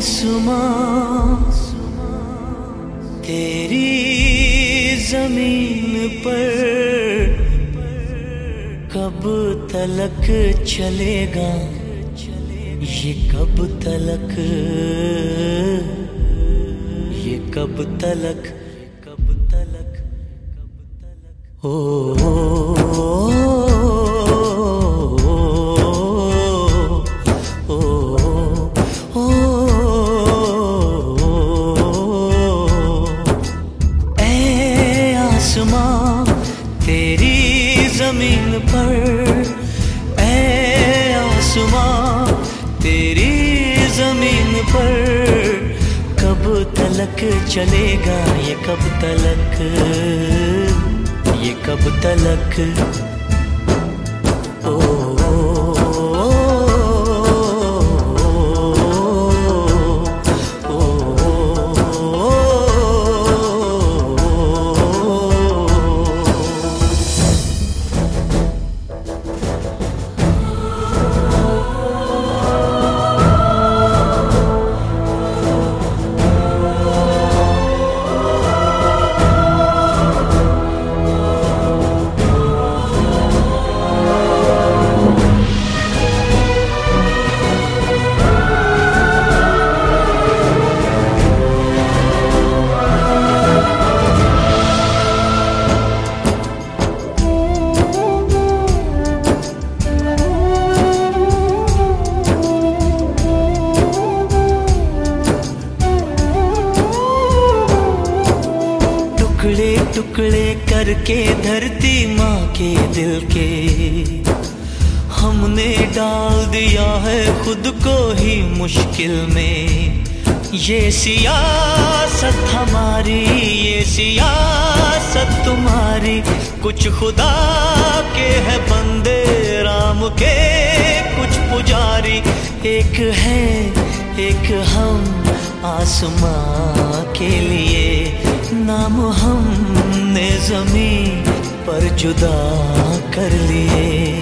आसमां तेरी जमीन पर कब तलक चलेगा, ये कब तलक, ये कब तलक, कब तलक, ओ, तेरी जमीन पर, ऐ आसमां तेरी जमीन पर कब तलक चलेगा, ये कब तलक, ये कब तलक, ओ, टुकड़े टुकड़े करके धरती माँ के दिल के हमने डाल दिया है खुद को ही मुश्किल में। ये सियासत हमारी, ये सियासत तुम्हारी, कुछ खुदा के है बंदे, राम के कुछ पुजारी, एक है एक हम आसमां के लिए, नाम हमने ज़मीन पर जुदा कर लिए।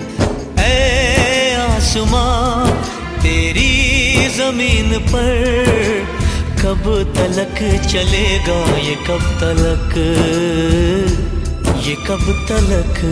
ऐ आसमां तेरी ज़मीन पर कब तलक चलेगा, ये कब तलक, ये कब तलक,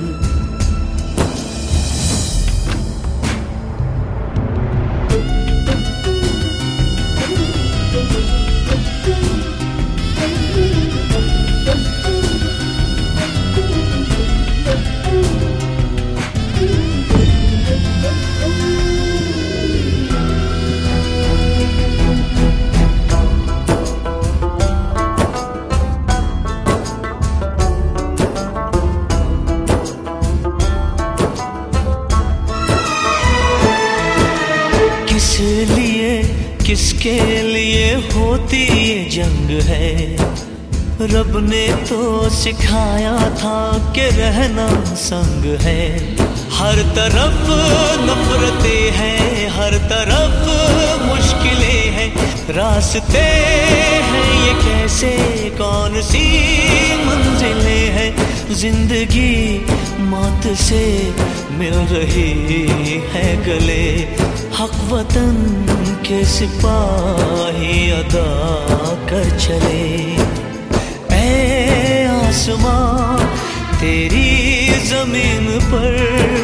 लिए किसके लिए होती ये जंग है, रब ने तो सिखाया था कि रहना संग है। हर तरफ नफरतें हैं, हर तरफ मुश्किलें हैं, रास्ते हैं ये कैसे, कौन सी मंजिलें हैं, जिंदगी मौत से मिल रही है गले, हक वतन के सिपाही अदा कर चले। ऐ आसमां तेरी जमीन पर,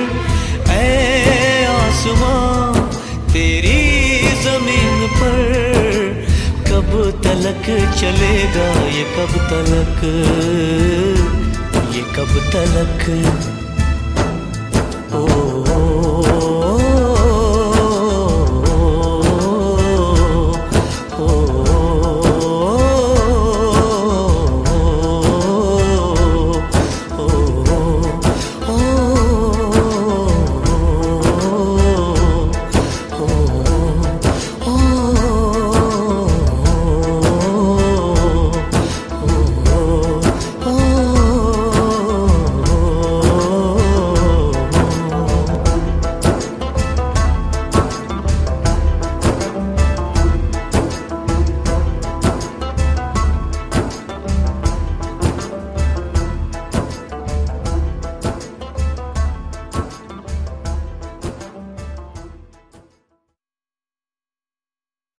ऐ आसमां तेरी जमीन पर कब तलक चलेगा, ये कब तलक, ये कब तलक।